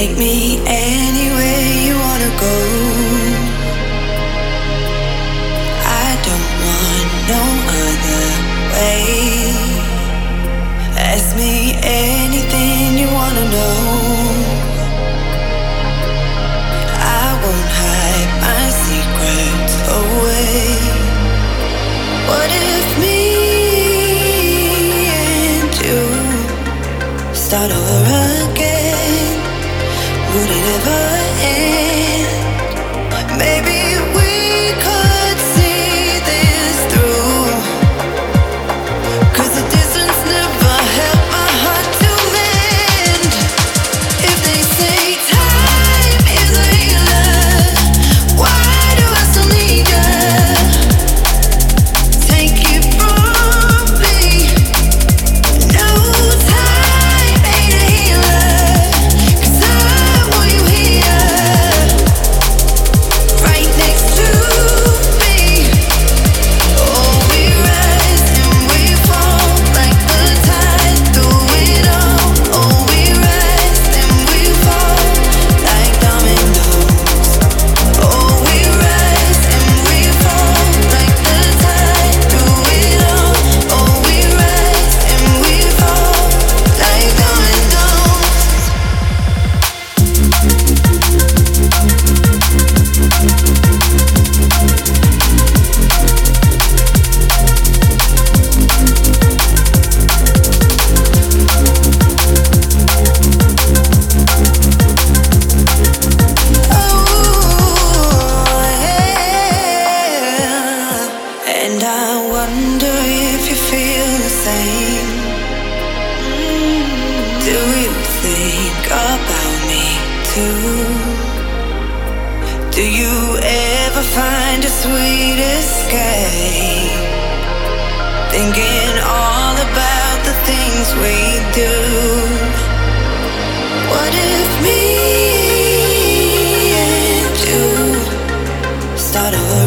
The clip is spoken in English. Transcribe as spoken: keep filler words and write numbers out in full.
Take me anywhere you wanna go. I don't want no other way. Ask me anything you wanna know. I won't hide my secrets away. What if me and you start over again? Would it ever end? Maybe we could see this through. 'Cause the distance never helped my heart to mend. If they say time is a healer, why do I still need you? Take it from me. No, time ain't a healer. 'Cause I want you here, right next to me. Oh, we rise and we fall like the tide through it all. Oh, we rise and we fall like dominoes. Oh, we rise and we fall like the tide through it all. Oh, we rise and we fall like dominoes. Oh, yeah. And I wonder if you feel the same. Do you think about me too? Do you ever find a sweet escape? Thinking all about the things we do. What if me and you start over